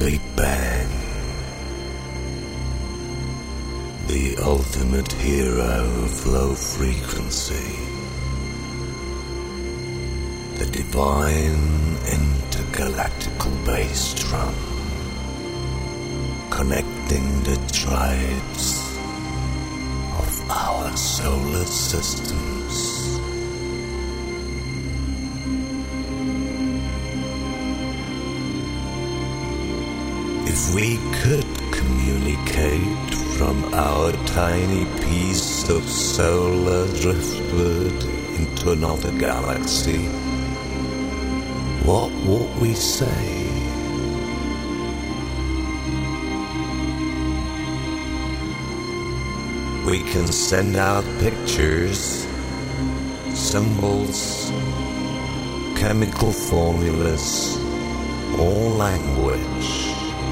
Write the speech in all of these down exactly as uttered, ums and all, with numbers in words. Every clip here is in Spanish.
Big Bang, the ultimate hero of low frequency, the divine intergalactical bass drum, connecting the tribes of our solar systems. If we could communicate from our tiny piece of solar driftwood into another galaxy, what would we say? We can send out pictures, symbols, chemical formulas, or language.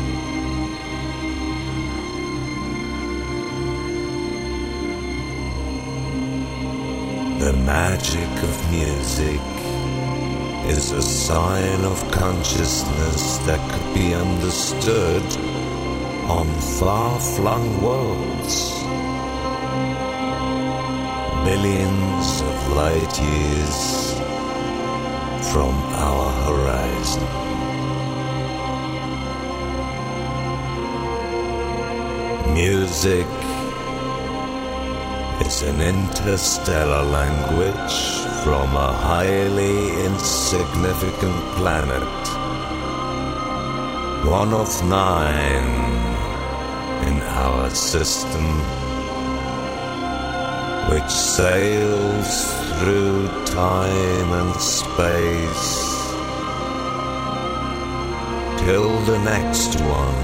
The magic of music is a sign of consciousness that could be understood on far-flung worlds, millions of light years from our horizon. Music is an interstellar language from a highly insignificant planet, one of nine in our system, which sails through time and space till the next one,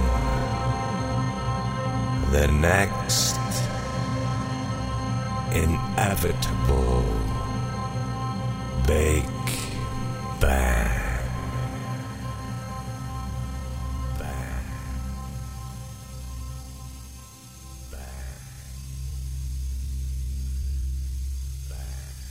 the next inevitable Big Bang. Bang. Bang. Bang.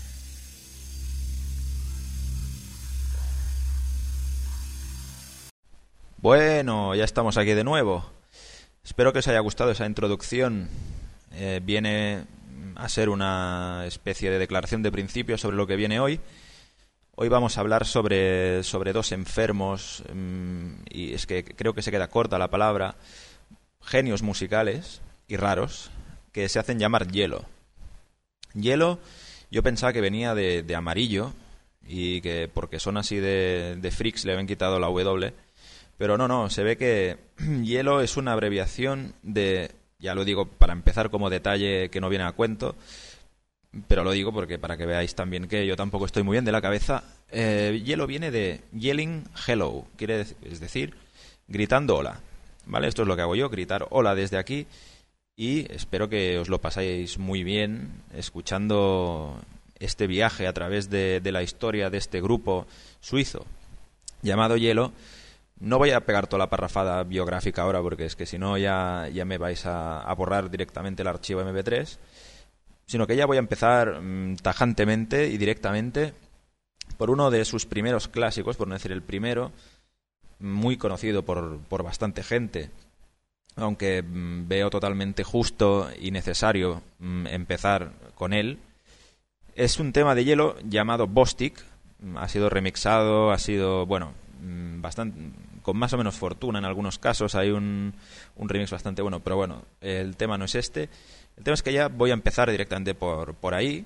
Bueno, ya estamos aquí de nuevo. Espero que os haya gustado esa introducción. Eh, viene a ser una especie de declaración de principios sobre lo que viene hoy. Hoy vamos a hablar sobre, sobre dos enfermos, mmm, y es que creo que se queda corta la palabra, genios musicales y raros, que se hacen llamar hielo. Hielo, yo pensaba que venía de, de amarillo, y que porque son así de, de freaks le habían quitado la W, pero no, no, se ve que hielo es una abreviación de... Ya lo digo para empezar como detalle que no viene a cuento, pero lo digo porque para que veáis también que yo tampoco estoy muy bien de la cabeza. Eh, hielo viene de yelling hello, quiere decir, es decir, gritando hola. ¿Vale? Esto es lo que hago yo, gritar hola desde aquí, y espero que os lo pasáis muy bien escuchando este viaje a través de, de la historia de este grupo suizo llamado Hielo. No voy a pegar toda la parrafada biográfica ahora porque es que si no ya, ya me vais a, a borrar directamente el archivo eme pe tres, sino que ya voy a empezar mmm, tajantemente y directamente por uno de sus primeros clásicos, por no decir el primero, muy conocido por, por bastante gente, aunque mmm, veo totalmente justo y necesario mmm, empezar con él. Es un tema de Hielo llamado Bostik, ha sido remixado, ha sido, bueno, bastante, con más o menos fortuna en algunos casos, hay un, un remix bastante bueno, pero bueno, el tema no es este. El tema es que ya voy a empezar directamente por, por ahí,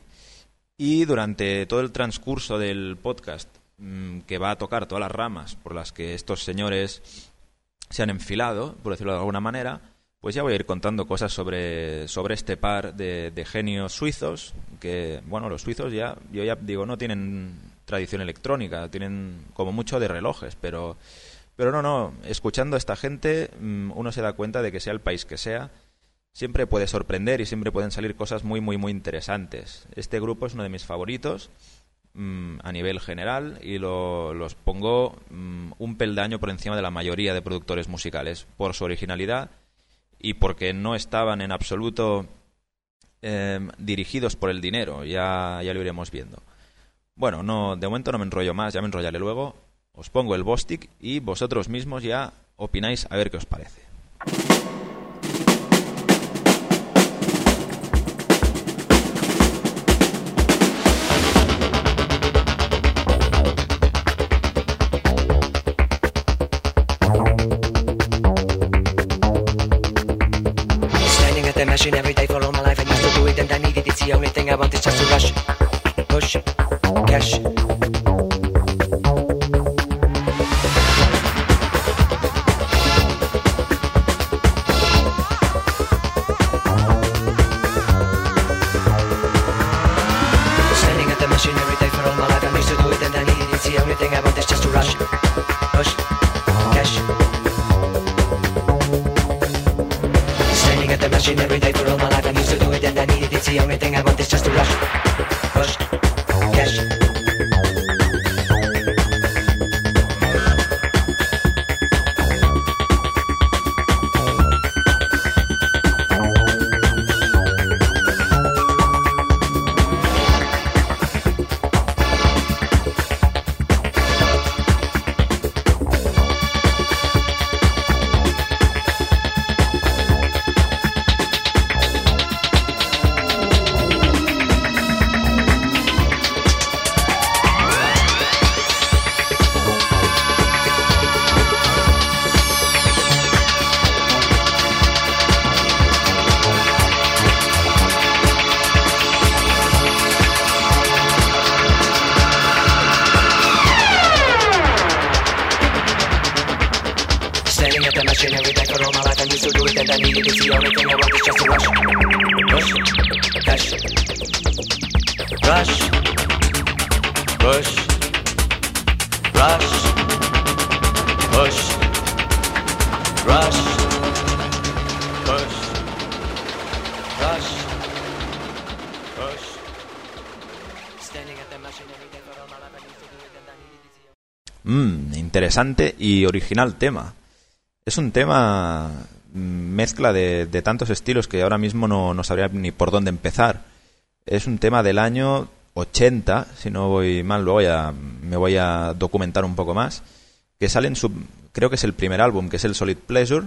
y durante todo el transcurso del podcast, mmm, que va a tocar todas las ramas por las que estos señores se han enfilado, por decirlo de alguna manera, pues ya voy a ir contando cosas sobre, sobre este par de, de genios suizos, que, bueno, los suizos ya, yo ya digo, no tienen tradición electrónica, tienen como mucho de relojes, pero, pero no, no, escuchando a esta gente uno se da cuenta de que sea el país que sea, siempre puede sorprender y siempre pueden salir cosas muy, muy, muy interesantes. Este grupo es uno de mis favoritos mmm, a nivel general, y lo, los pongo mmm, un peldaño por encima de la mayoría de productores musicales, por su originalidad y porque no estaban en absoluto eh, dirigidos por el dinero, ya, ya lo iremos viendo. Bueno, no, de momento no me enrollo más, ya me enrollaré luego. Os pongo el Bostik y vosotros mismos ya opináis, a ver qué os parece. Machine every day for all my life. I used to do it and I needed it. It's the only thing I want is just to rush, push, cash. Standing at the machine every day for all my life. I used to do it and I needed it. It's the only thing I want is just to rush, push, cash. At the machine every day for all my life. I'm used to do it and I need it. It's the only thing I want is just to rush, push, cash. Every day for all my life, I used to do it and I need it. It's the only thing I want is just to rush, push, cash, rush, push, rush, push, rush, push, rush, push. Standing at the machine every day for all my life, I used to do it and I need it. Mmm, interesante y original tema. Es un tema mezcla de, de tantos estilos que ahora mismo no, no sabría ni por dónde empezar. Es un tema del año ochenta, si no voy mal, luego ya me voy a documentar un poco más, que sale en su, creo que es el primer álbum, que es el Solid Pleasure,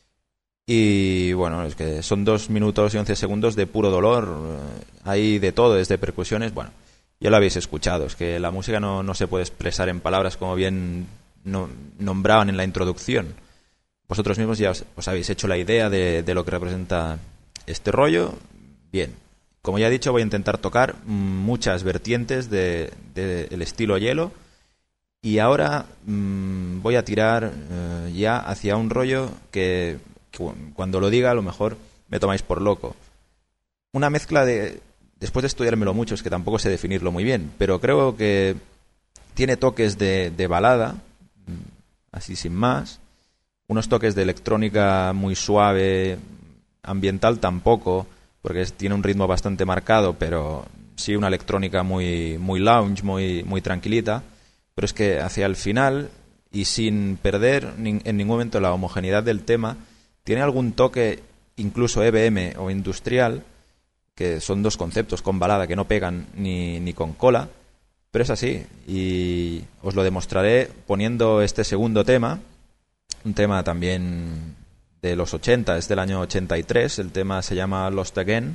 y bueno, es que son dos minutos y once segundos de puro dolor, hay de todo, desde percusiones, bueno, ya lo habéis escuchado, es que la música no, no se puede expresar en palabras como bien no, nombraban en la introducción. Vosotros mismos ya os, os habéis hecho la idea de, de lo que representa este rollo. Bien, como ya he dicho, voy a intentar tocar muchas vertientes del de, de estilo hielo. Y ahora mmm, voy a tirar uh, ya hacia un rollo que, que cuando lo diga a lo mejor me tomáis por loco. Una mezcla de... Después de estudiármelo mucho, es que tampoco sé definirlo muy bien, pero creo que tiene toques de, de balada, así sin más. Unos toques de electrónica muy suave, ambiental tampoco, porque es, tiene un ritmo bastante marcado, pero sí una electrónica muy, muy lounge, muy, muy tranquilita. Pero es que hacia el final, y sin perder ni, en ningún momento la homogeneidad del tema, tiene algún toque incluso E B M o industrial, que son dos conceptos con balada que no pegan ni, ni con cola, pero es así. Y os lo demostraré poniendo este segundo tema. Un tema también de los ochenta, es del año ochenta y tres, el tema se llama Lost Again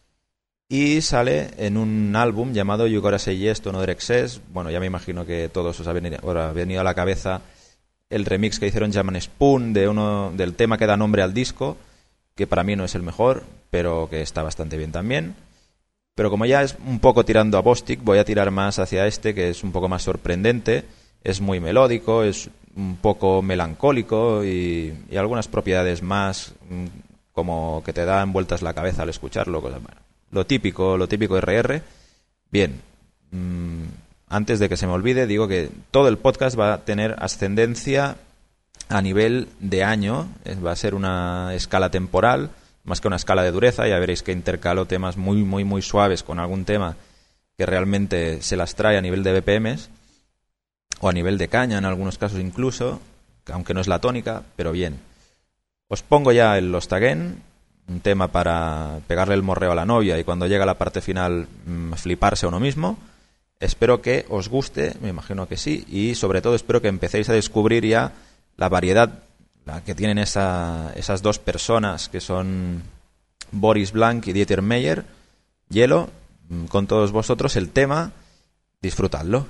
y sale en un álbum llamado You Gotta Say Yes to Another Excess. Bueno, ya me imagino que todos os ha venido, ha venido a la cabeza el remix que hicieron Jam and Spoon de uno, del tema que da nombre al disco, que para mí no es el mejor, pero que está bastante bien también. Pero como ya es un poco tirando a Bostik, voy a tirar más hacia este, que es un poco más sorprendente, es muy melódico, es un poco melancólico y, y algunas propiedades más como que te dan vueltas la cabeza al escucharlo. Bueno, lo típico, lo típico R R. Bien, mmm, antes de que se me olvide, digo que todo el podcast va a tener ascendencia a nivel de año, va a ser una escala temporal, más que una escala de dureza. Ya veréis que intercalo temas muy, muy, muy suaves con algún tema que realmente se las trae a nivel de B P Ms. O a nivel de caña, en algunos casos incluso, aunque no es la tónica, pero bien. Os pongo ya el Lost Again, un tema para pegarle el morreo a la novia y cuando llega la parte final mmm, fliparse a uno mismo. Espero que os guste, me imagino que sí, y sobre todo espero que empecéis a descubrir ya la variedad, la que tienen esa, esas dos personas que son Boris Blanc y Dieter Meyer, Hielo, con todos vosotros el tema, disfrutadlo.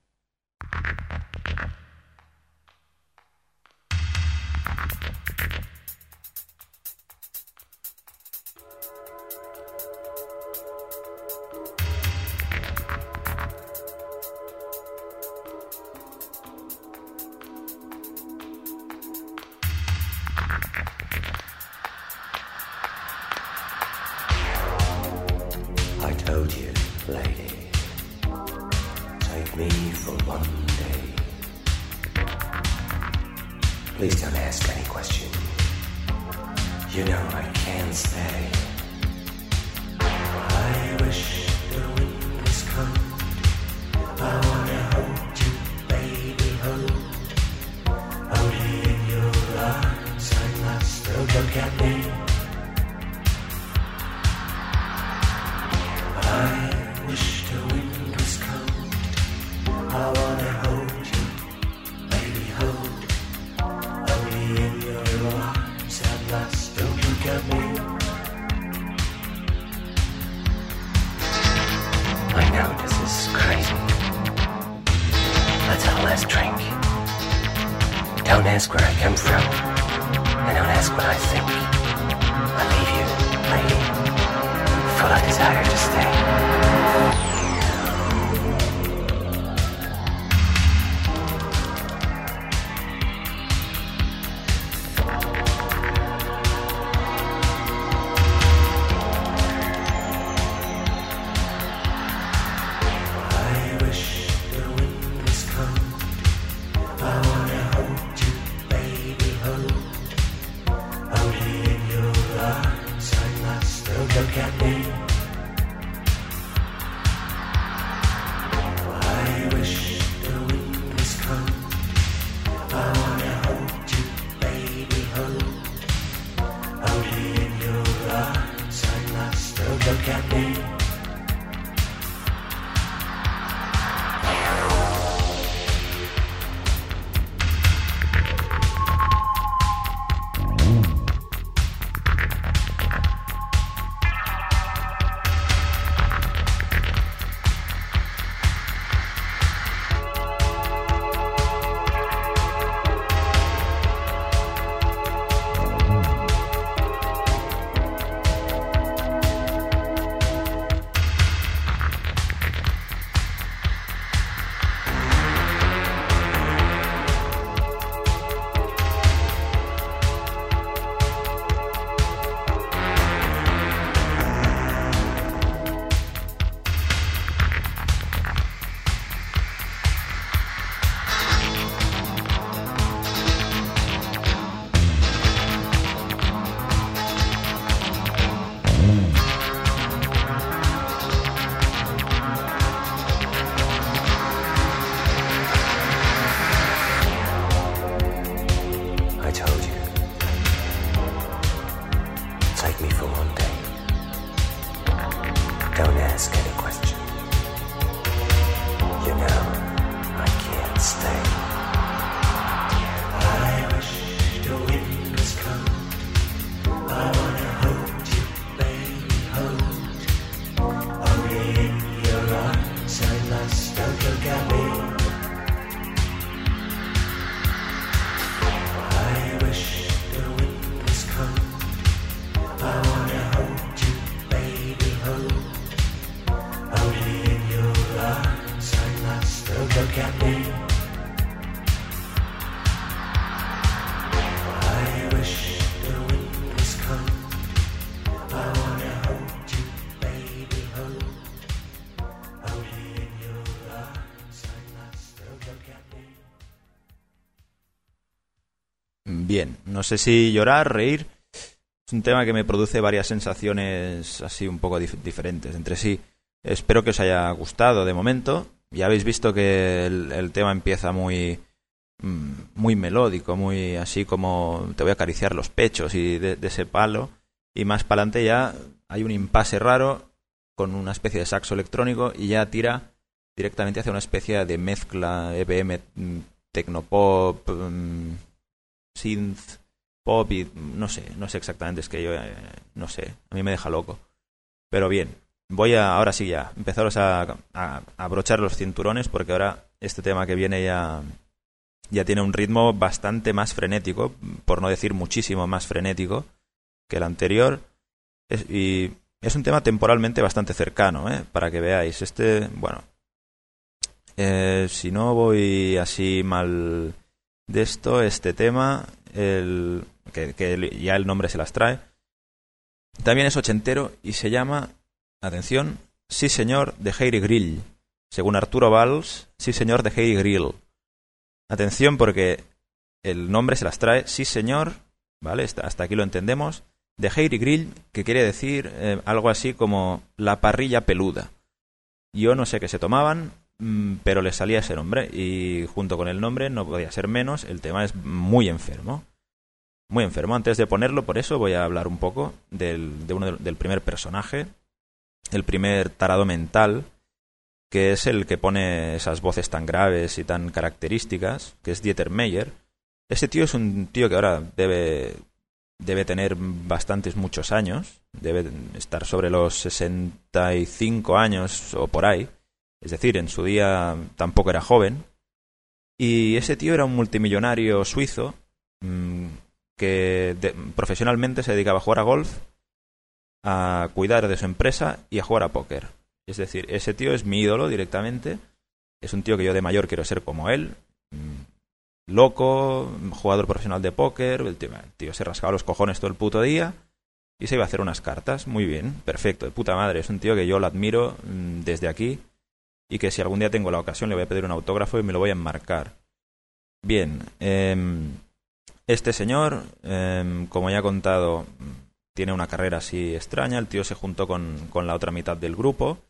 I told you, lady, take me for one day. Please don't ask any question. You know I can't stay. I wish the wind was cold. I wanna hold you, baby, hold. Only in your arms I must. Oh, look at me. I wish the wind was cold. I wanna hold you, baby, hold. Only in your arms at last. Don't look at me. I know this is crazy. Let's have a last drink. Don't ask where I come from, and don't ask what I think. I leave you, lady, full of desire to stay. I wish the wind was cold. I wanna hold you, baby, hold. Only in your arms I must. Don't look at me. I wish the wind was cold. I wanna hold you, baby, hold. Only in your arms I must. Don't look at me. I told you. Take me for one day. Don't ask any question. You know, I can't stay. I wish the wind was cold. I wanna hold you, baby, hold. Only in your arms I must. Don't look at me. I wish the wind was cold. I wanna hold you, baby, hold. Only in your arms I must. Don't look at me. I wish the wind was cold. I wanna hold you, baby, hold. Only in your arms I must. Don't look at me. Bien, no sé si llorar, reír. Es un tema que me produce varias sensaciones así un poco dif- diferentes entre sí. Espero que os haya gustado de momento. Ya habéis visto que el, el tema empieza muy mm, muy melódico, muy así como te voy a acariciar los pechos y de, de ese palo. Y más para adelante ya hay un impasse raro con una especie de saxo electrónico y ya tira directamente hacia una especie de mezcla E B M, mm, tecnopop, mm, synth pop y no sé, no sé exactamente, es que yo eh, no sé, a mí me deja loco. Pero bien, voy a ahora sí ya empezaros a, a, a abrochar los cinturones porque ahora este tema que viene ya, ya tiene un ritmo bastante más frenético, por no decir muchísimo más frenético que el anterior. Es, y es un tema temporalmente bastante cercano, ¿eh? Para que veáis. Este, bueno, eh, si no voy así mal de esto, este tema, el, que, que ya el nombre se las trae, también es ochentero y se llama, atención, Sí señor de Heidi Grill. Según Arturo Valls, Sí señor de Heidi Grill. Atención porque el nombre se las trae, Sí señor, ¿vale? Hasta aquí lo entendemos. De Heidi Grill, que quiere decir eh, algo así como la parrilla peluda. Yo no sé qué se tomaban, mmm, pero les salía ese nombre. Y junto con el nombre no podía ser menos, el tema es muy enfermo. Muy enfermo. Antes de ponerlo, por eso voy a hablar un poco del, de uno del, del primer personaje, el primer tarado mental, que es el que pone esas voces tan graves y tan características, que es Dieter Meyer. Ese tío es un tío que ahora debe... Debe tener bastantes, muchos años. Debe estar sobre los sesenta y cinco años o por ahí. Es decir, en su día tampoco era joven. Y ese tío era un multimillonario suizo mmm, que de, profesionalmente se dedicaba a jugar a golf, a cuidar de su empresa y a jugar a póker. Es decir, ese tío es mi ídolo directamente. Es un tío que yo de mayor quiero ser como él. Mmm, loco, jugador profesional de póker, el tío, el tío se rascaba los cojones todo el puto día y se iba a hacer unas cartas. Muy bien, perfecto, de puta madre. Es un tío que yo lo admiro mmm, desde aquí y que si algún día tengo la ocasión le voy a pedir un autógrafo y me lo voy a enmarcar. Bien, eh, este señor, eh, como ya he contado, tiene una carrera así extraña. El tío se juntó con, con la otra mitad del grupo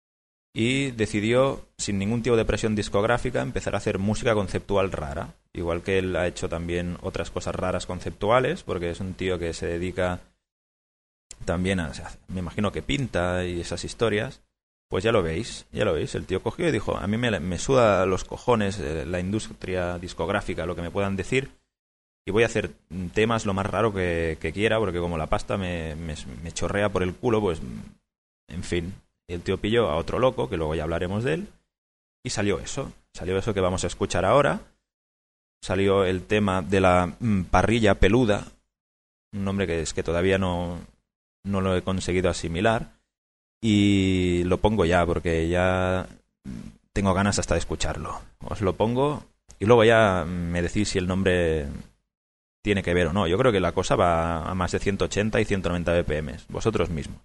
y decidió, sin ningún tipo de presión discográfica, empezar a hacer música conceptual rara. Igual que él ha hecho también otras cosas raras conceptuales, porque es un tío que se dedica también a... O sea, me imagino que pinta y esas historias. Pues ya lo veis, ya lo veis. El tío cogió y dijo, a mí me, me suda los cojones eh, la industria discográfica, lo que me puedan decir, y voy a hacer temas lo más raro que, que quiera, porque como la pasta me, me, me chorrea por el culo, pues, en fin... El tío pilló a otro loco, que luego ya hablaremos de él, y salió eso. Salió eso que vamos a escuchar ahora. Salió el tema de la mm, parrilla peluda, un nombre que es que todavía no, no lo he conseguido asimilar, y lo pongo ya, porque ya tengo ganas hasta de escucharlo. Os lo pongo, y luego ya me decís si el nombre tiene que ver o no. Yo creo que la cosa va a más de ciento ochenta y ciento noventa B P M, vosotros mismos.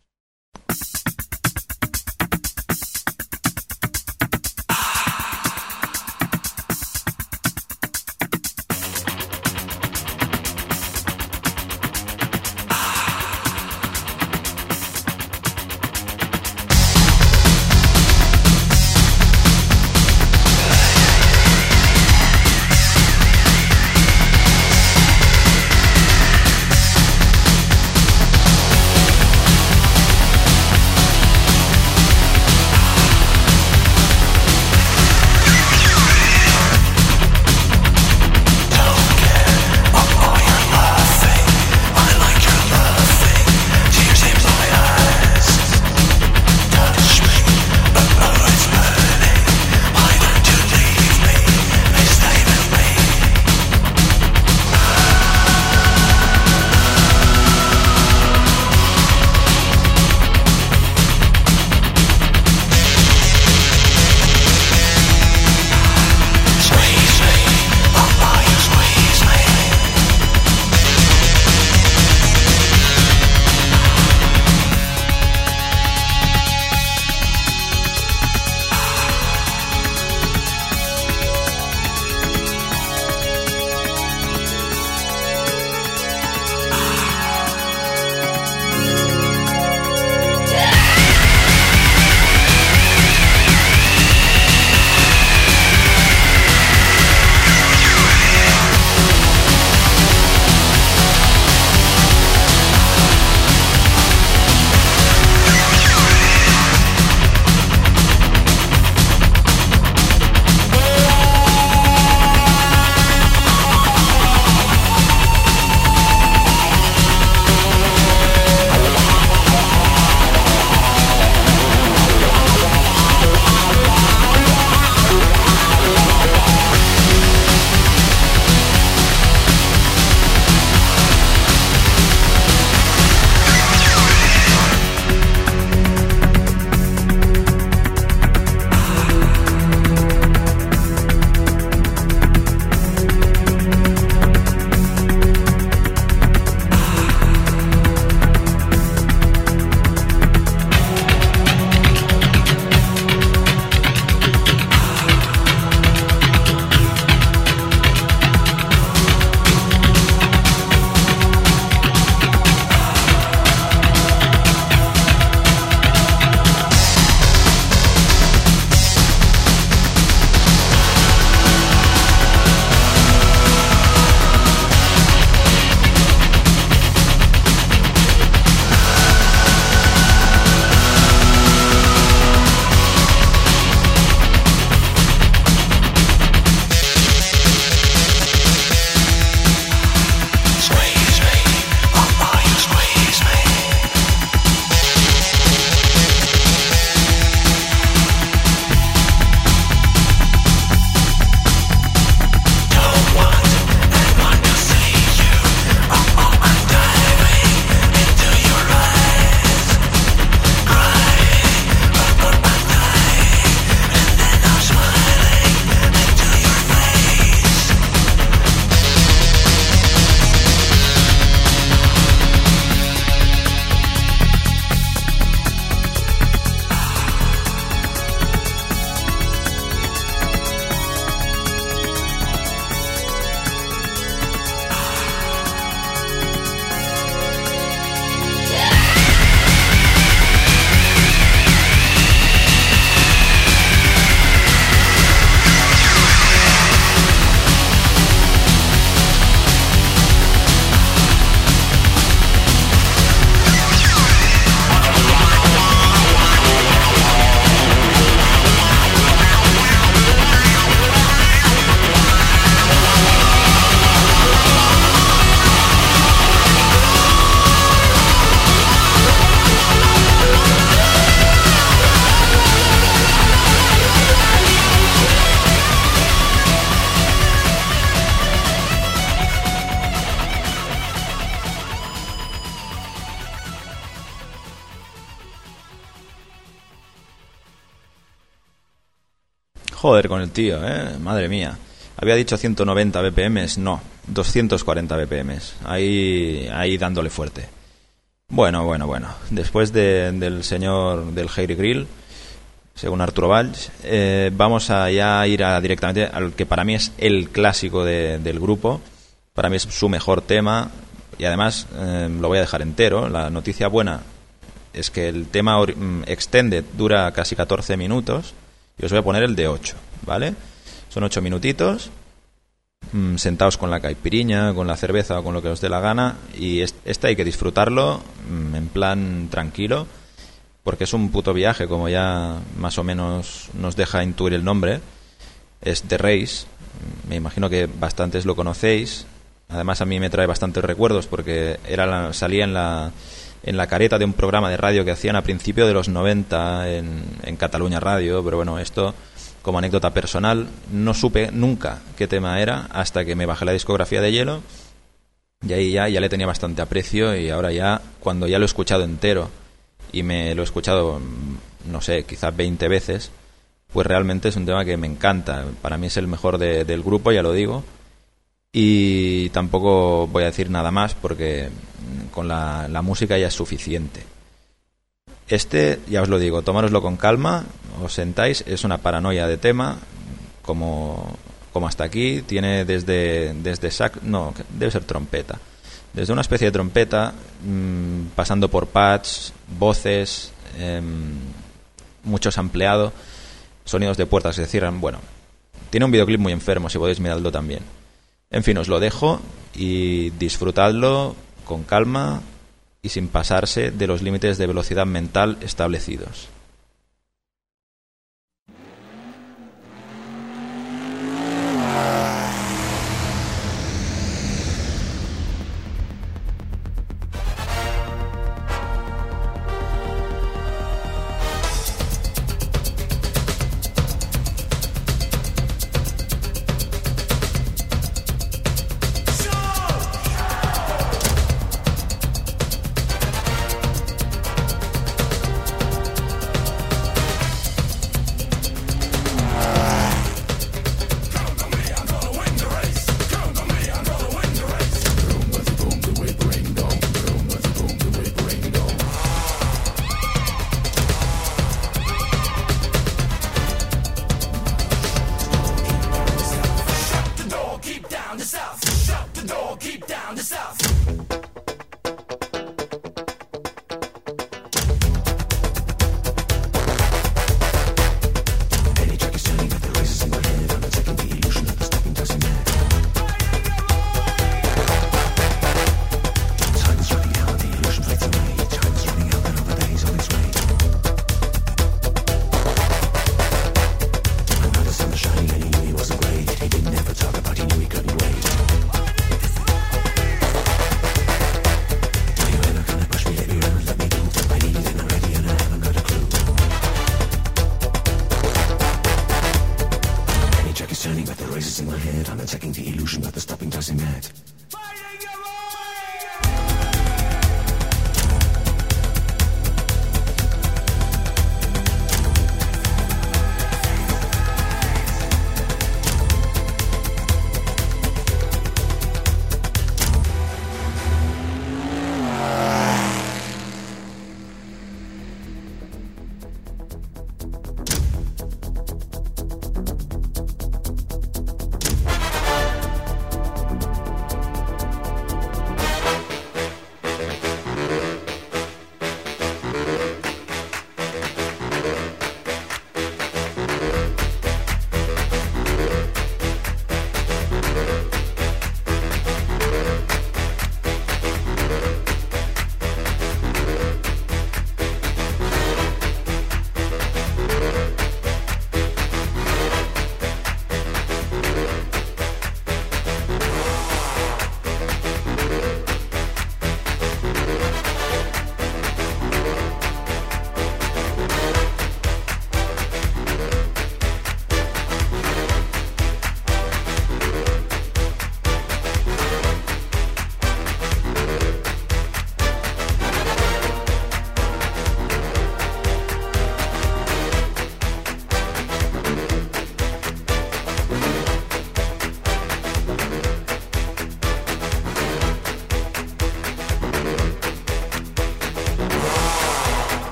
We'll be right back. Joder con el tío, ¿eh? Madre mía. Había dicho ciento noventa B P Ms, no, doscientos cuarenta B P Ms. Ahí, ahí dándole fuerte. Bueno, bueno, bueno. Después de, del señor del Hair Grill, según Arturo Valls, eh, vamos a ya ir a, directamente al que para mí es el clásico de, del grupo. Para mí es su mejor tema y además eh, lo voy a dejar entero. La noticia buena es que el tema or- extended dura casi catorce minutos y os voy a poner el de ocho, ¿vale? Son ocho minutitos, mmm, sentados con la caipiriña, con la cerveza o con lo que os dé la gana, y este hay que disfrutarlo mmm, en plan tranquilo, porque es un puto viaje, como ya más o menos nos deja intuir el nombre. Es The Race, me imagino que bastantes lo conocéis. Además a mí me trae bastantes recuerdos porque era la, salía en la, en la careta de un programa de radio que hacían a principios de los noventa en, en Cataluña Radio, pero bueno, esto... Como anécdota personal, no supe nunca qué tema era hasta que me bajé la discografía de Hielo y ahí ya, ya le tenía bastante aprecio, y ahora ya, cuando ya lo he escuchado entero y me lo he escuchado, no sé, quizás veinte veces, pues realmente es un tema que me encanta. Para mí es el mejor de, del grupo, ya lo digo, y tampoco voy a decir nada más porque con la, la música ya es suficiente. Este, ya os lo digo, tomároslo con calma, os sentáis, es una paranoia de tema, como, como hasta aquí, tiene desde, desde sac, no, debe ser trompeta, desde una especie de trompeta, mmm, pasando por pads, voces, eh, mucho sampleado, sonidos de puertas que se cierran. Bueno, tiene un videoclip muy enfermo, si podéis mirarlo también. En fin, os lo dejo y disfrutadlo con calma y sin pasarse de los límites de velocidad mental establecidos. Show!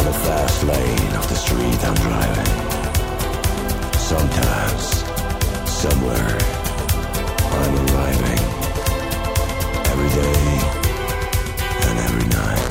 the fast lane of the street I'm driving. Sometimes, somewhere, I'm arriving. Every day and every night.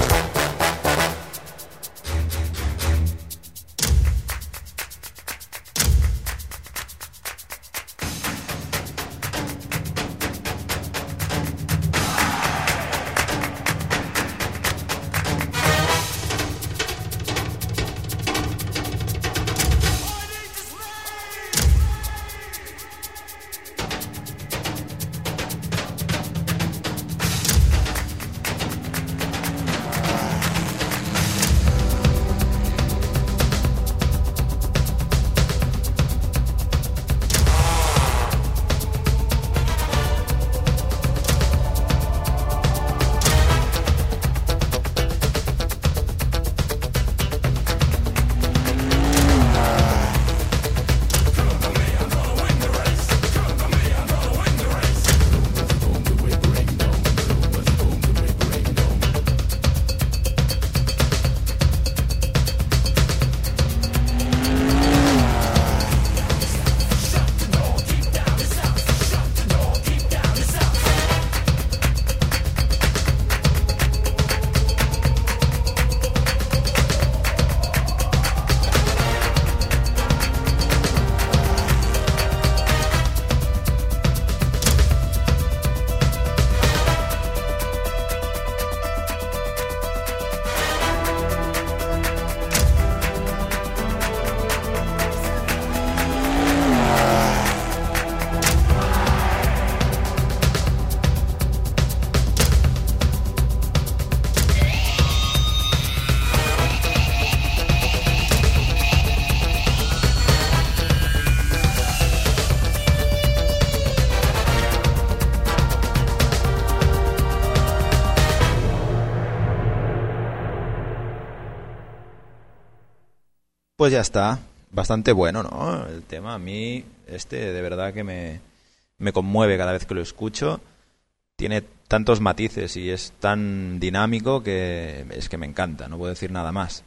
Pues ya está, bastante bueno, ¿no? El tema a mí, este de verdad que me, me conmueve cada vez que lo escucho. Tiene tantos matices y es tan dinámico que es que me encanta, no puedo decir nada más.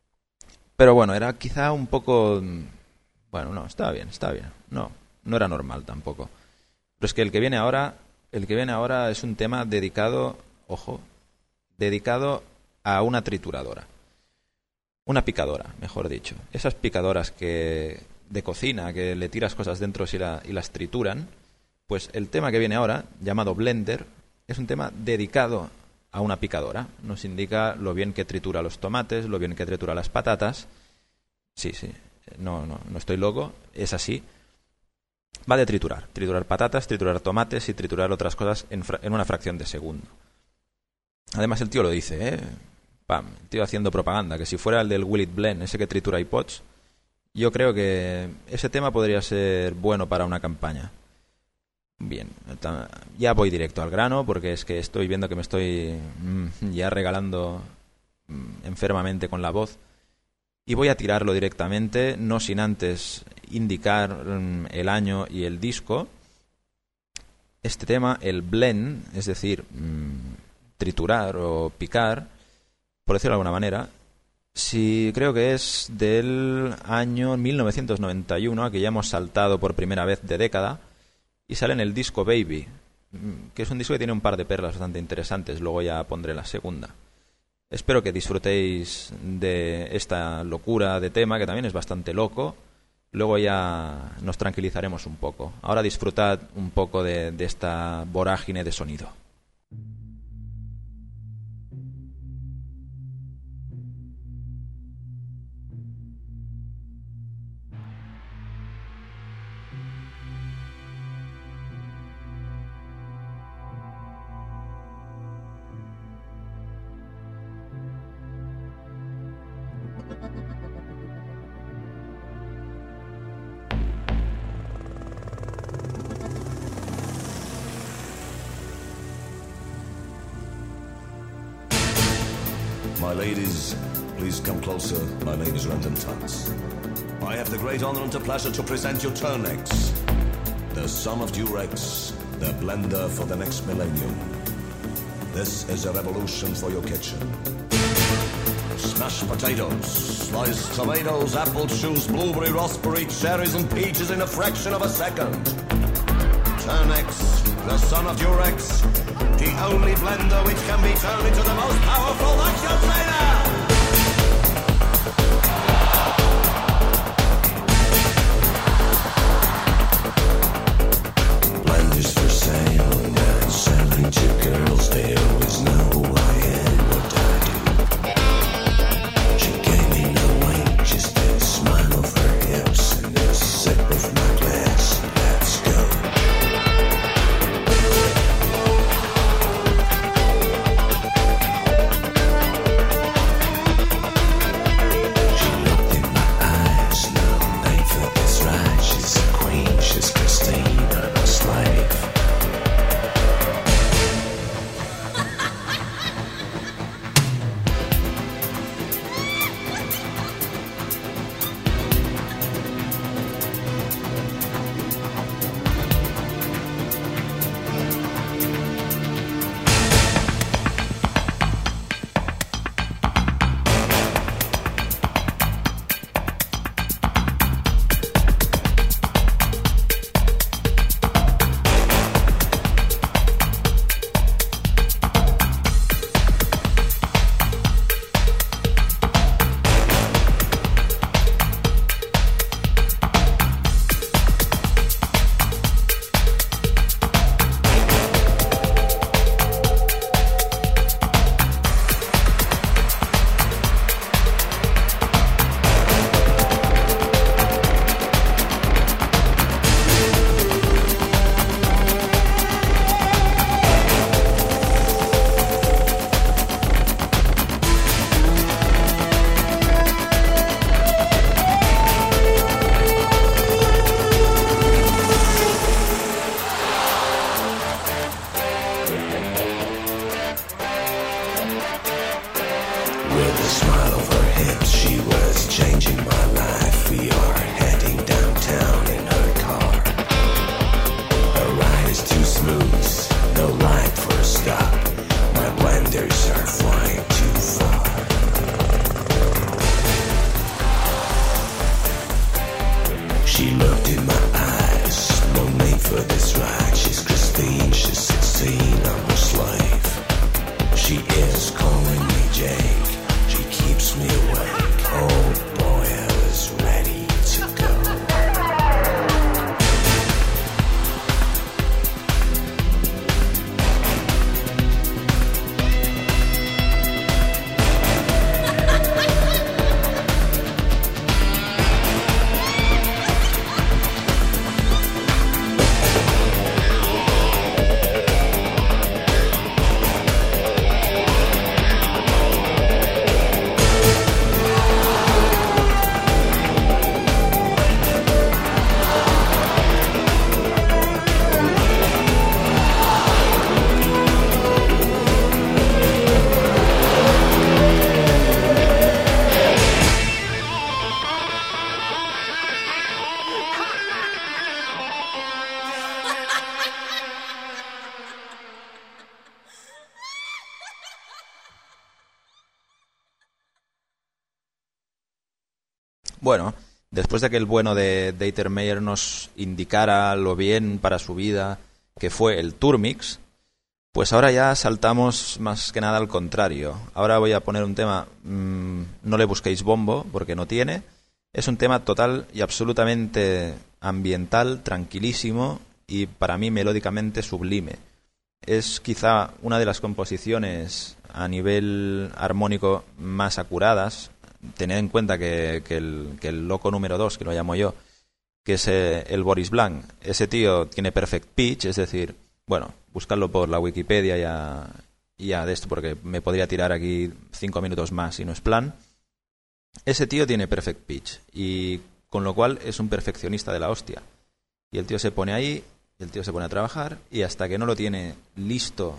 Pero bueno, era quizá un poco... Bueno, no, está bien, está bien. No, no era normal tampoco. Pero es que el que viene ahora, el que viene ahora es un tema dedicado, ojo, dedicado a una trituradora. Una picadora, mejor dicho. Esas picadoras que de cocina, que le tiras cosas dentro y, la, y las trituran, pues el tema que viene ahora, llamado Blender, es un tema dedicado a una picadora. Nos indica lo bien que tritura los tomates, lo bien que tritura las patatas. Sí, sí, no, no, no estoy loco, es así. Va de triturar, triturar patatas, triturar tomates y triturar otras cosas en, fra- en una fracción de segundo. Además el tío lo dice, ¿eh? Pam, el tío haciendo propaganda, que si fuera el del Will It Blend, ese que tritura iPods, yo creo que ese tema podría ser bueno para una campaña. Bien, ya voy directo al grano, porque es que estoy viendo que me estoy mmm, ya regalando mmm, enfermamente con la voz. Y voy a tirarlo directamente, no sin antes indicar mmm, el año y el disco. Este tema, el blend, es decir, mmm, triturar o picar, por decirlo de alguna manera, sí, creo que es del año mil novecientos noventa y uno, que ya hemos saltado por primera vez de década, y sale en el disco Baby, que es un disco que tiene un par de perlas bastante interesantes, luego ya pondré la segunda. Espero que disfrutéis de esta locura de tema, que también es bastante loco, luego ya nos tranquilizaremos un poco. Ahora disfrutad un poco de, de esta vorágine de sonido. My ladies, please come closer. My name is Renton Tuts. I have the great honor and the pleasure to present you Turnex, the son of Durex, the blender for the next millennium. This is a revolution for your kitchen. mashed potatoes, sliced tomatoes, apple juice, blueberry, raspberry, cherries and peaches in a fraction of a second. Turnex, the son of Durex, the only blender which can be turned into the most powerful vacuum cleaner! Blenders for sale, and selling to girls, they always know who I am, what I do. She gave me no wink, just a smile of her hips, and a sip of my glass. Let's go. Bueno, después de que el bueno de Dieter Meier nos indicara lo bien para su vida que fue el Turmix, pues ahora ya saltamos más que nada al contrario. Ahora voy a poner un tema, mmm, no le busquéis bombo porque no tiene. Es un tema total y absolutamente ambiental, tranquilísimo y para mí melódicamente sublime. Es quizá una de las composiciones a nivel armónico más acuradas. Tened en cuenta que, que, el, que el loco número dos, que lo llamo yo, que es eh, el Boris Blanc, ese tío tiene perfect pitch, es decir, bueno, buscadlo por la Wikipedia ya, ya de esto, porque me podría tirar aquí cinco minutos más y no es plan. Ese tío tiene perfect pitch, y con lo cual es un perfeccionista de la hostia. Y el tío se pone ahí, el tío se pone a trabajar, y hasta que no lo tiene listo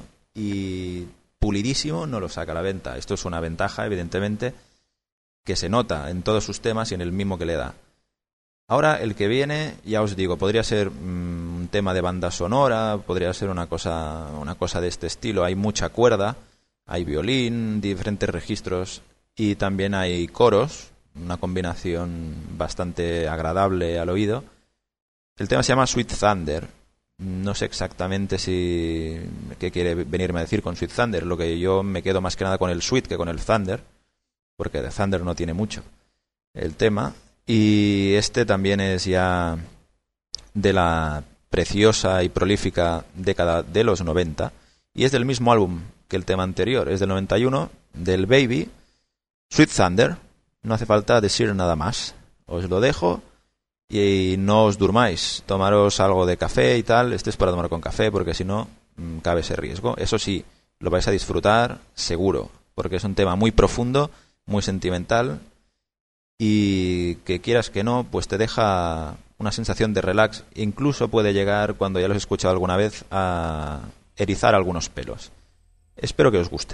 y pulidísimo, no lo saca a la venta. Esto es una ventaja, evidentemente, que se nota en todos sus temas y en el mismo que le da. Ahora, el que viene, ya os digo, podría ser mmm, un tema de banda sonora, podría ser una cosa, una cosa de este estilo. Hay mucha cuerda, hay violín, diferentes registros, y también hay coros, una combinación bastante agradable al oído. El tema se llama Sweet Thunder. No sé exactamente si qué quiere venirme a decir con Sweet Thunder. Lo que yo me quedo más que nada con el Sweet que con el Thunder, porque de Thunder no tiene mucho el tema. Y este también es ya de la preciosa y prolífica década de los noventa, y es del mismo álbum que el tema anterior, es del noventa y uno, del Baby, Sweet Thunder. No hace falta decir nada más, os lo dejo y no os durmáis, tomaros algo de café y tal. Este es para tomar con café, porque si no cabe ese riesgo. Eso sí, lo vais a disfrutar seguro, porque es un tema muy profundo, muy sentimental, y que quieras que no, pues te deja una sensación de relax. Incluso puede llegar, cuando ya los he escuchado alguna vez, a erizar algunos pelos. Espero que os guste.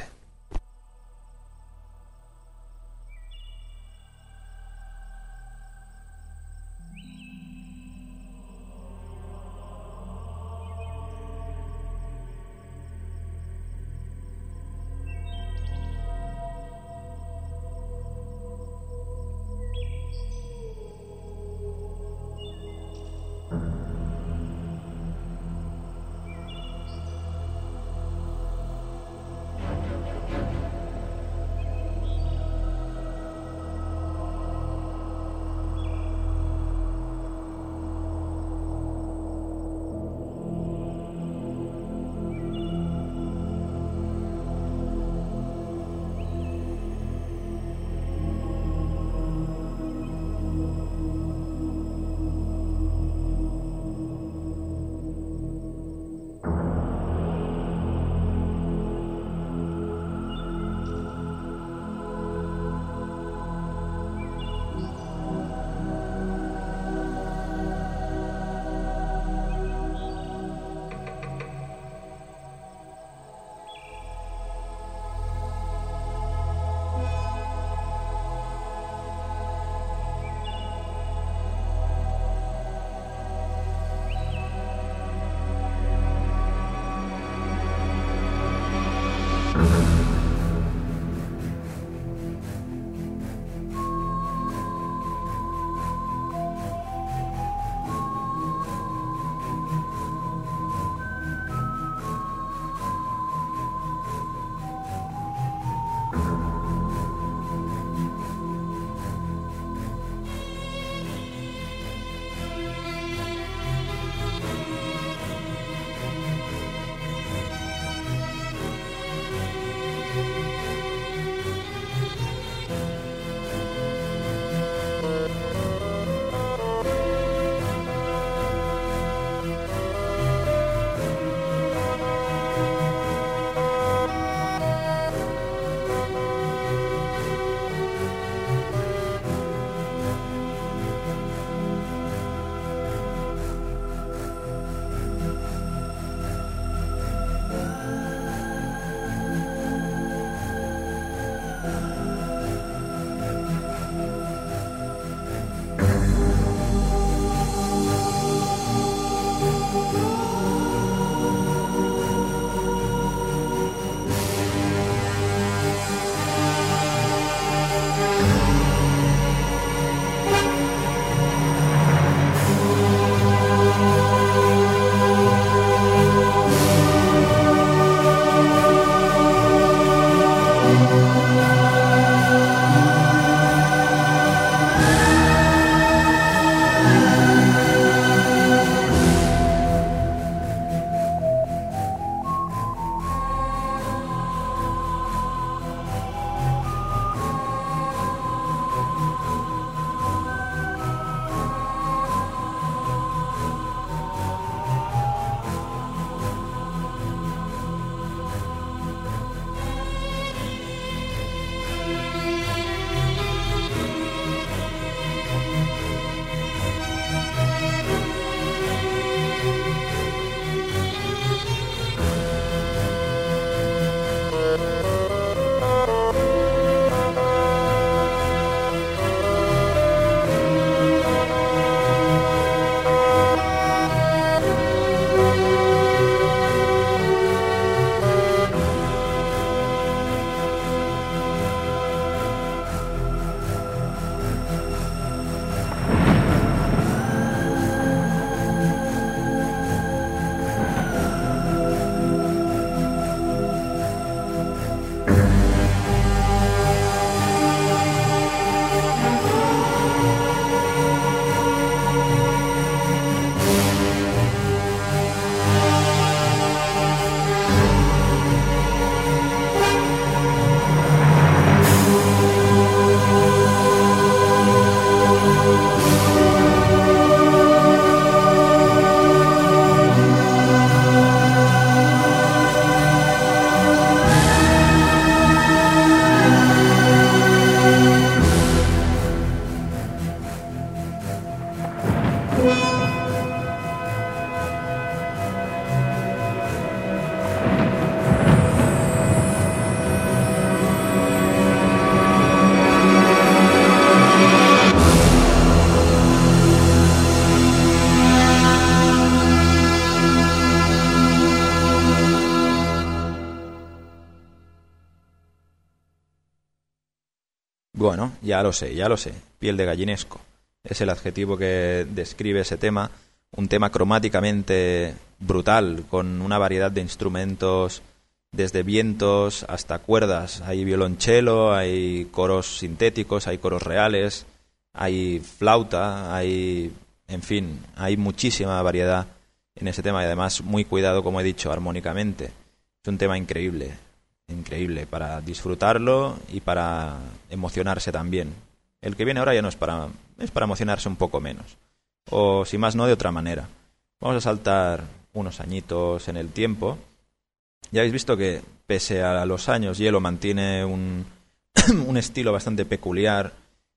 Bueno, ya lo sé, ya lo sé. Piel de gallinesco. Es el adjetivo que describe ese tema. Un tema cromáticamente brutal, con una variedad de instrumentos, desde vientos hasta cuerdas. Hay violonchelo, hay coros sintéticos, hay coros reales, hay flauta, hay... En fin, hay muchísima variedad en ese tema y además muy cuidado, como he dicho, armónicamente. Es un tema increíble, increíble para disfrutarlo y para emocionarse también. El que viene ahora ya no es para, es para emocionarse un poco menos. O si más no, de otra manera. Vamos a saltar unos añitos en el tiempo. Ya habéis visto que pese a los años Hielo mantiene un, un estilo bastante peculiar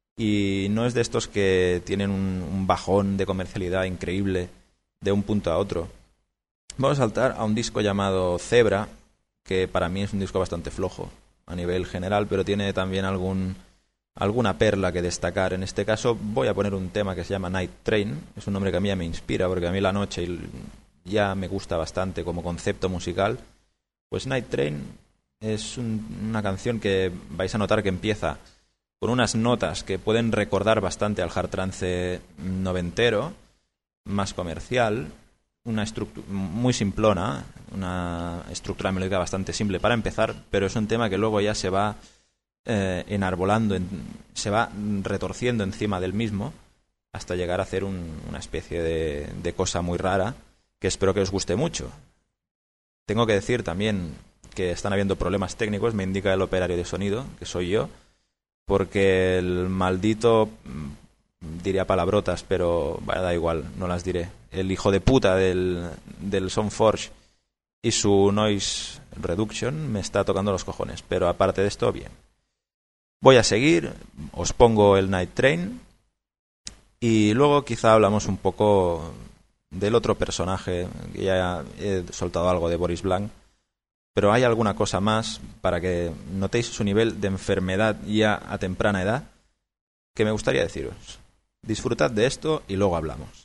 y no es de estos que tienen un, un bajón de comercialidad increíble de un punto a otro. Vamos a saltar a un disco llamado Zebra, que para mí es un disco bastante flojo a nivel general, pero tiene también algún, alguna perla que destacar. En este caso voy a poner un tema que se llama Night Train. Es un nombre que a mí ya me inspira, porque a mí la noche ya me gusta bastante como concepto musical. Pues Night Train es un, una canción que vais a notar que empieza con unas notas que pueden recordar bastante al hard trance noventero, más comercial, una estructura muy simplona, una estructura melódica bastante simple para empezar, pero es un tema que luego ya se va eh, enarbolando, en, se va retorciendo encima del mismo hasta llegar a hacer un, una especie de, de cosa muy rara que espero que os guste mucho. Tengo que decir también que están habiendo problemas técnicos, me indica el operario de sonido, que soy yo, porque el maldito, diría palabrotas, pero bueno, da igual, no las diré. El hijo de puta del, del Soundforge y su Noise Reduction me está tocando los cojones, pero aparte de esto, bien. Voy a seguir, os pongo el Night Train y luego quizá hablamos un poco del otro personaje, que ya he soltado algo de Boris Blanc, pero hay alguna cosa más para que notéis su nivel de enfermedad ya a temprana edad que me gustaría deciros. Disfrutad de esto y luego hablamos.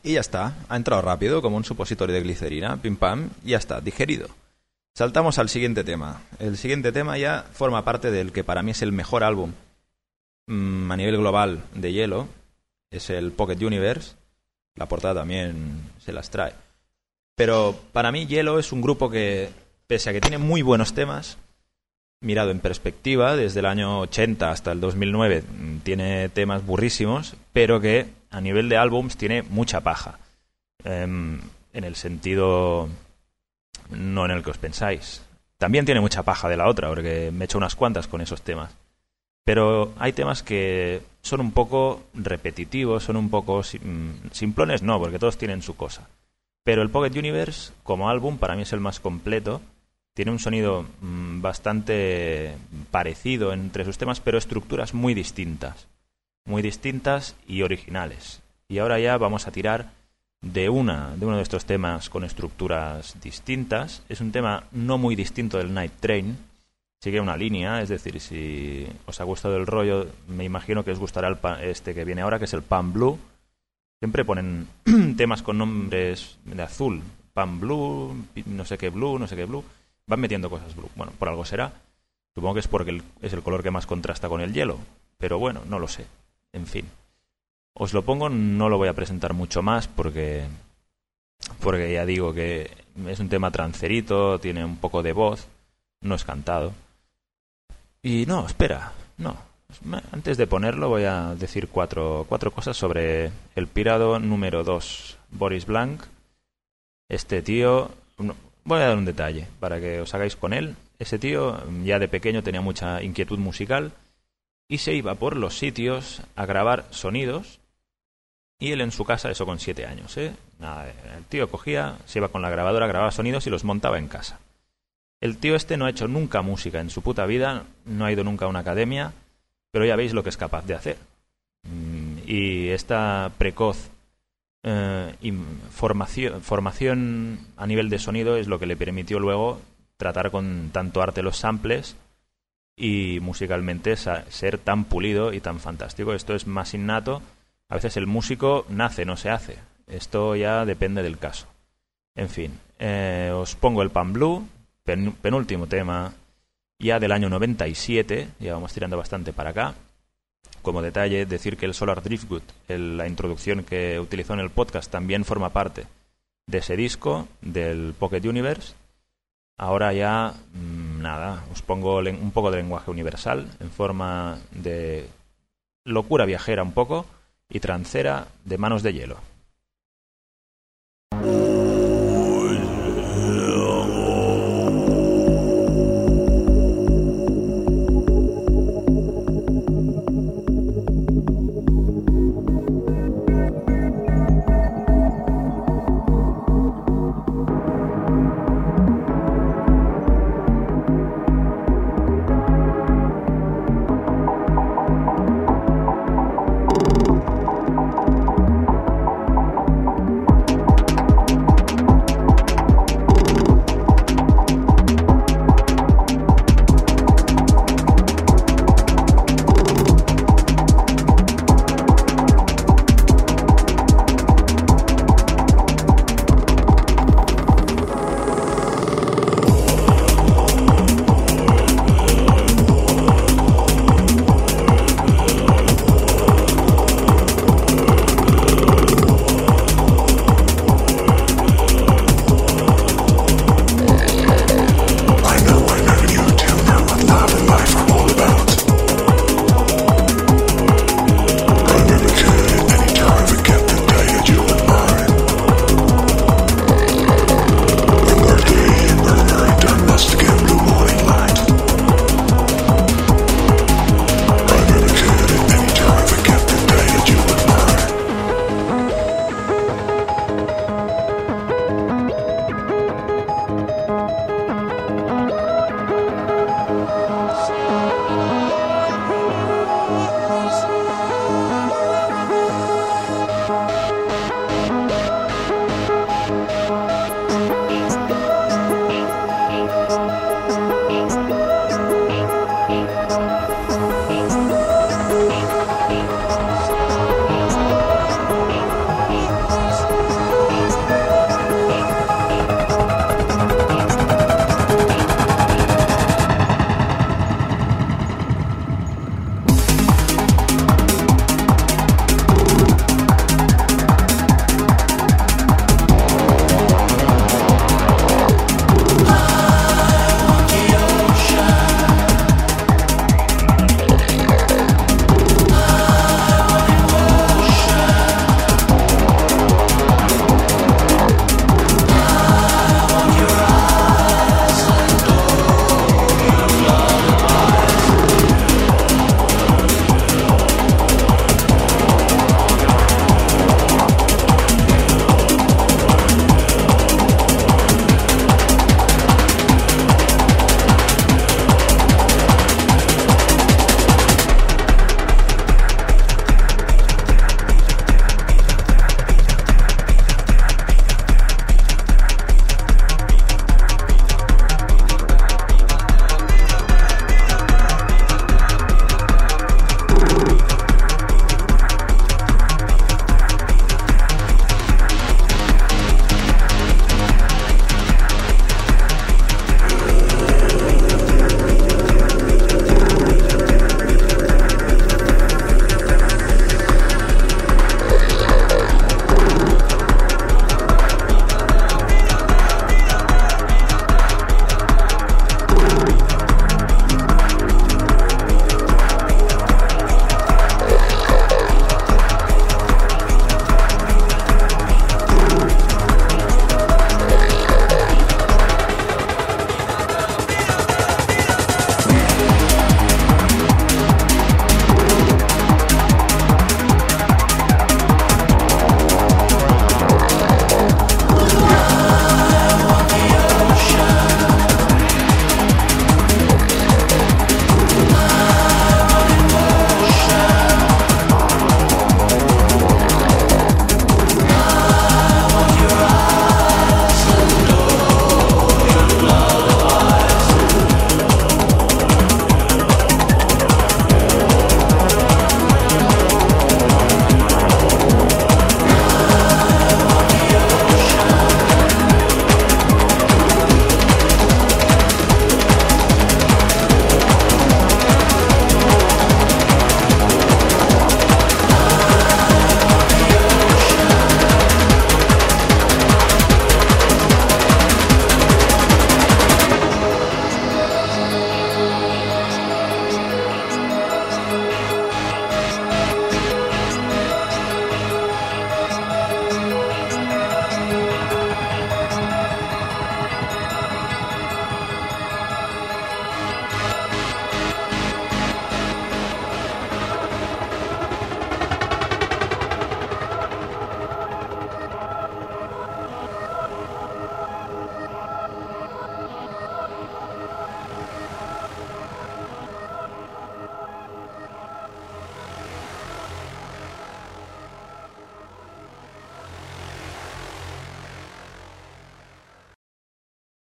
Y ya está, ha entrado rápido, como un supositorio de glicerina, pim pam, y ya está, digerido. Saltamos al siguiente tema. El siguiente tema ya forma parte del que para mí es el mejor álbum mmm, a nivel global de Yellow. Es el Pocket Universe. La portada también se las trae. Pero para mí Yellow es un grupo que, pese a que tiene muy buenos temas, mirado en perspectiva, desde el año ochenta hasta el dos mil nueve, tiene temas burrísimos, pero que a nivel de álbums tiene mucha paja. Eh, en el sentido no en el que os pensáis. También tiene mucha paja de la otra, porque me he hecho unas cuantas con esos temas. Pero hay temas que son un poco repetitivos, son un poco simplones, no, porque todos tienen su cosa. Pero el Pocket Universe, como álbum, para mí es el más completo. Tiene un sonido mmm, bastante parecido entre sus temas, pero estructuras muy distintas. Muy distintas y originales. Y ahora ya vamos a tirar de una de uno de estos temas con estructuras distintas. Es un tema no muy distinto del Night Train. Sigue una línea, es decir, si os ha gustado el rollo, me imagino que os gustará el pan, este que viene ahora, que es el Pan Blue. Siempre ponen temas con nombres de azul. Pan Blue, no sé qué Blue, no sé qué Blue. Van metiendo cosas blue. Bueno, por algo será. Supongo que es porque el, es el color que más contrasta con el hielo. Pero bueno, no lo sé. En fin. Os lo pongo, no lo voy a presentar mucho más porque porque ya digo que es un tema trancerito, tiene un poco de voz, no es cantado. Y no, espera, no. Antes de ponerlo voy a decir cuatro, cuatro cosas sobre el pirado número dos, Boris Blanc. Este tío... No, voy a dar un detalle para que os hagáis con él. Ese tío ya de pequeño tenía mucha inquietud musical y se iba por los sitios a grabar sonidos. Y él en su casa, eso con siete años, ¿eh? Nada, el tío cogía, se iba con la grabadora, grababa sonidos y los montaba en casa. El tío este no ha hecho nunca música en su puta vida, no ha ido nunca a una academia, pero ya veis lo que es capaz de hacer. Y esta precoz eh, formación, formación a nivel de sonido es lo que le permitió luego tratar con tanto arte los samples y musicalmente ser tan pulido y tan fantástico. Esto es más innato. A veces el músico nace, no se hace. Esto ya depende del caso. En fin, eh, os pongo el Pan Blue, pen, penúltimo tema, ya del año noventa y siete, ya vamos tirando bastante para acá. Como detalle, decir que el Solar Driftwood, el, la introducción que utilizó en el podcast, también forma parte de ese disco, del Pocket Universe. Ahora ya, mmm, nada, os pongo un poco de lenguaje universal, en forma de locura viajera un poco, y trancera de Manos de Hielo.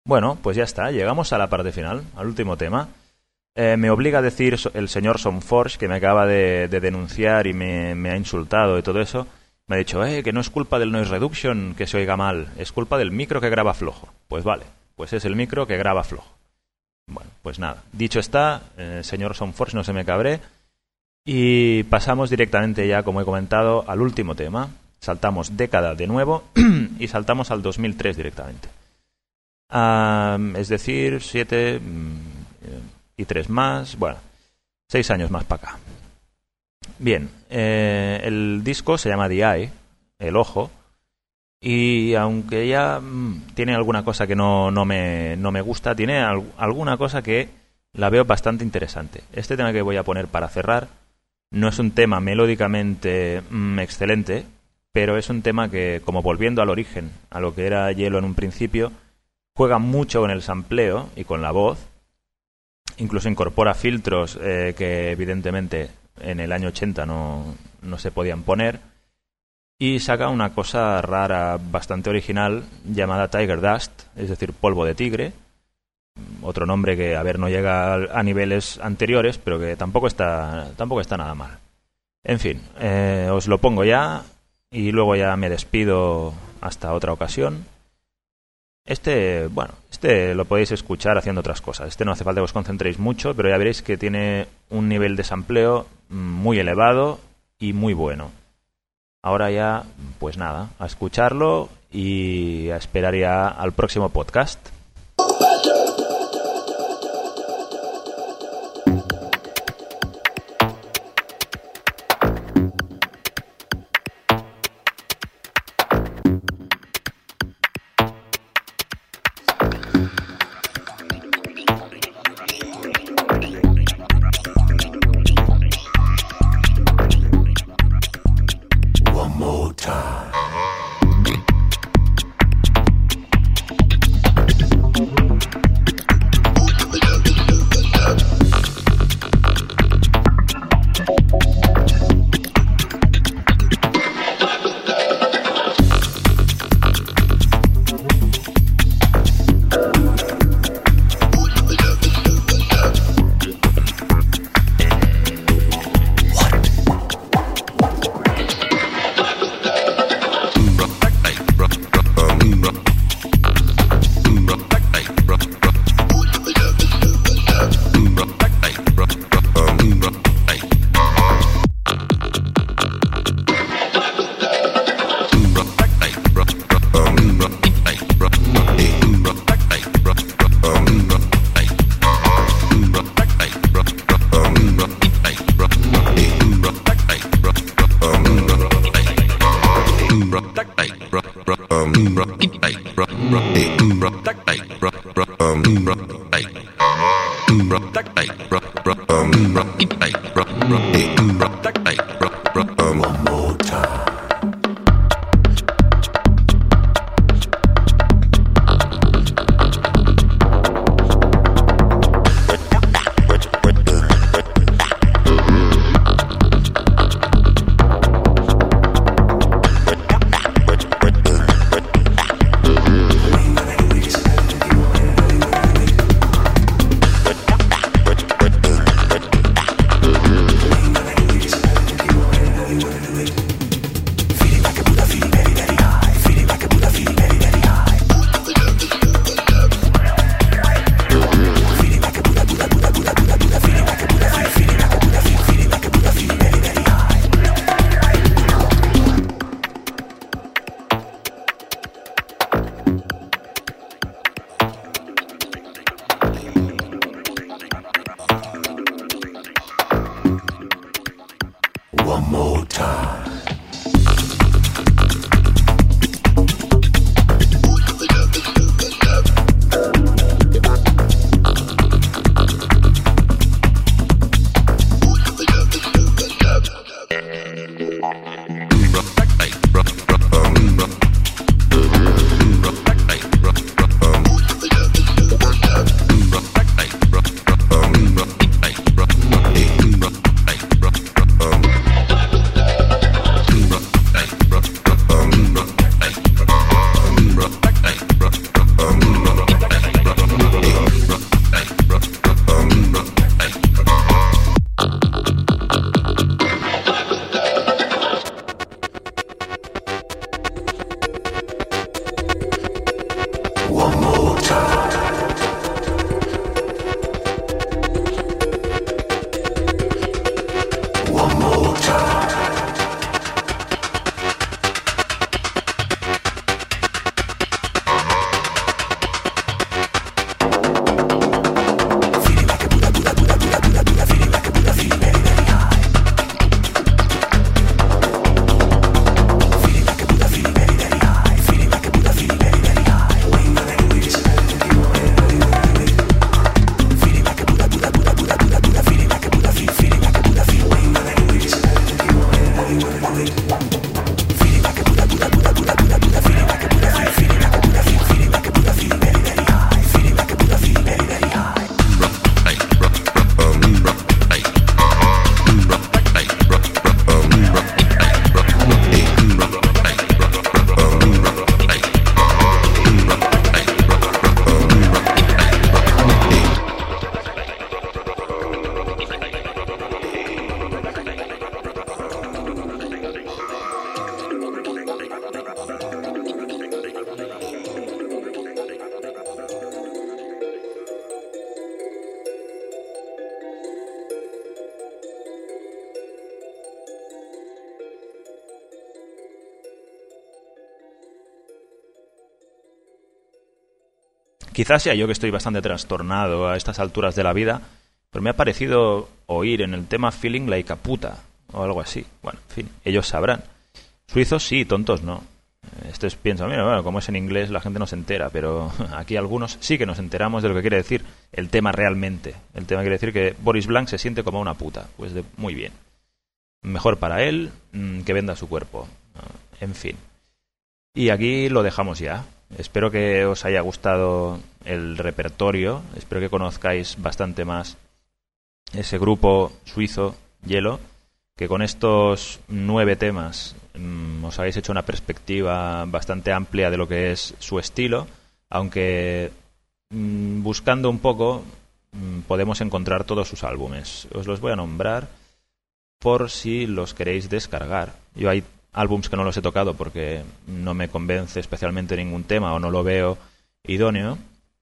Bueno, pues ya está, llegamos a la parte final, al último tema. Eh, me obliga a decir el señor Sonforge, que me acaba de, de denunciar y me, me ha insultado y todo eso. Me ha dicho, eh, que no es culpa del noise reduction que se oiga mal, es culpa del micro que graba flojo. Pues vale, pues es el micro que graba flojo. Bueno, pues nada, dicho está, eh, señor Sonforge, no se me cabré. Y pasamos directamente ya, como he comentado, al último tema. Saltamos década de nuevo y saltamos al dos mil tres directamente. Um, es decir, siete y tres más, bueno, seis años más para acá. Bien, eh, el disco se llama The Eye, el ojo, y aunque ya mmm, tiene alguna cosa que no, no, me, no me gusta, tiene al, alguna cosa que la veo bastante interesante. Este tema que voy a poner para cerrar no es un tema melódicamente mmm, excelente, pero es un tema que, como volviendo al origen, a lo que era Yellow en un principio, juega mucho con el sampleo y con la voz. Incluso incorpora filtros eh, que evidentemente en el año ochenta no, no se podían poner. Y saca una cosa rara, bastante original, llamada Tiger Dust, es decir, polvo de tigre. Otro nombre que, a ver, no llega a niveles anteriores, pero que tampoco está, tampoco está nada mal. En fin, eh, os lo pongo ya y luego ya me despido hasta otra ocasión. Este, bueno, este lo podéis escuchar haciendo otras cosas. Este no hace falta que os concentréis mucho, pero ya veréis que tiene un nivel de sampleo muy elevado y muy bueno. Ahora ya, pues nada, a escucharlo y a esperar ya al próximo podcast. Quizás sea yo que estoy bastante trastornado a estas alturas de la vida, pero me ha parecido oír en el tema Feeling Like a Puta o algo así. Bueno, en fin, ellos sabrán. Suizos sí, tontos no. Estos piensan, mira, bueno, como es en inglés la gente no se entera, pero aquí algunos sí que nos enteramos de lo que quiere decir el tema realmente. El tema quiere decir que Boris Blanc se siente como una puta. Pues de, muy bien. Mejor para él mmm, que venda su cuerpo. En fin. Y aquí lo dejamos ya. Espero que os haya gustado el repertorio. Espero que conozcáis bastante más ese grupo suizo, Yellow, que con estos nueve temas mmm, os habéis hecho una perspectiva bastante amplia de lo que es su estilo, aunque mmm, buscando un poco mmm, podemos encontrar todos sus álbumes. Os los voy a nombrar por si los queréis descargar. Yo hay álbums que no los he tocado porque no me convence especialmente ningún tema o no lo veo idóneo,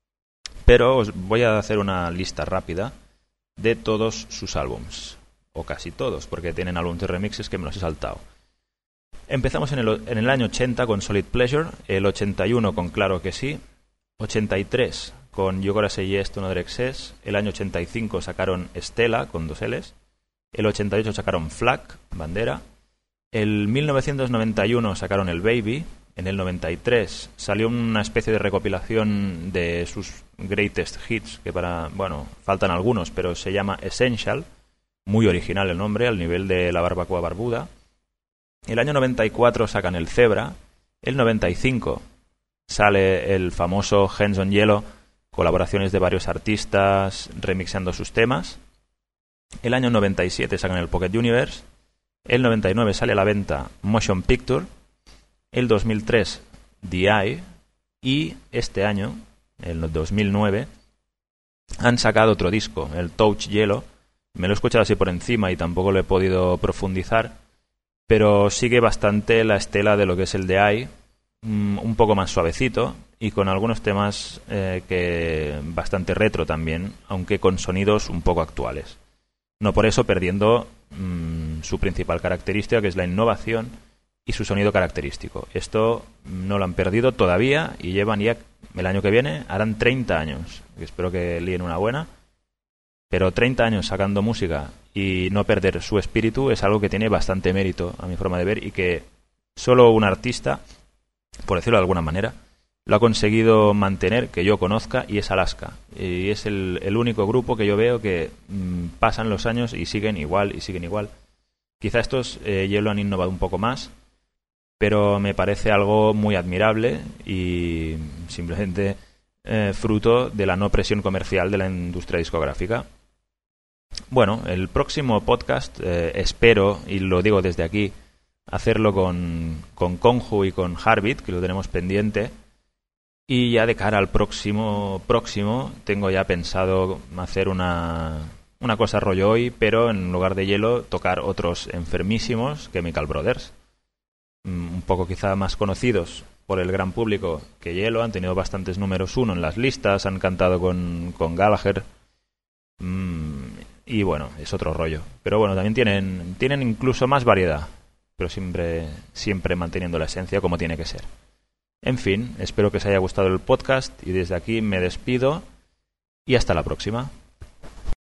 pero os voy a hacer una lista rápida de todos sus álbums, o casi todos, porque tienen álbumes de remixes que me los he saltado. Empezamos en el, en el año ochenta con Solid Pleasure, el ochenta y uno con Claro que sí, ochenta y tres con You Gotta Say Yes to Another Excess, el año ochenta y cinco sacaron Stella con dos L's, el ochenta y ocho sacaron Flag, Bandera, el mil novecientos noventa y uno sacaron El Baby, en el noventa y tres salió una especie de recopilación de sus greatest hits, que para, bueno, faltan algunos, pero se llama Essential, muy original el nombre, al nivel de La Barbacoa Barbuda. El año noventa y cuatro sacan El Zebra, el noventa y cinco sale el famoso Hands on Yellow, colaboraciones de varios artistas remixando sus temas. El año noventa y siete sacan el Pocket Universe, el noventa y nueve sale a la venta Motion Picture, el dos mil tres The Eye, y este año, el dos mil nueve, han sacado otro disco, el Touch Yellow. Me lo he escuchado así por encima y tampoco lo he podido profundizar, pero sigue bastante la estela de lo que es el The Eye, un poco más suavecito y con algunos temas eh, que bastante retro también, aunque con sonidos un poco actuales. No por eso perdiendo mmm, su principal característica, que es la innovación y su sonido característico. Esto no lo han perdido todavía y llevan ya, el año que viene, harán treinta años. Espero que líen una buena. Pero treinta años sacando música y no perder su espíritu es algo que tiene bastante mérito, a mi forma de ver, y que solo un artista, por decirlo de alguna manera, lo ha conseguido mantener, que yo conozca, y es Alaska. Y es el, el único grupo que yo veo que mmm, pasan los años y siguen igual, y siguen igual. Quizá estos eh, ya lo han innovado un poco más, pero me parece algo muy admirable y simplemente eh, fruto de la no presión comercial de la industria discográfica. Bueno, el próximo podcast eh, espero, y lo digo desde aquí, hacerlo con, con Conju y con Harbit, que lo tenemos pendiente. Y ya de cara al próximo próximo tengo ya pensado hacer una, una cosa rollo hoy, pero en lugar de Yellow tocar otros enfermísimos, Chemical Brothers. Un poco quizá más conocidos por el gran público que Yellow, han tenido bastantes números uno en las listas, han cantado con, con Gallagher. Mm, y bueno, es otro rollo. Pero bueno, también tienen, tienen incluso más variedad, pero siempre, siempre manteniendo la esencia como tiene que ser. En fin, espero que os haya gustado el podcast y desde aquí me despido y hasta la próxima.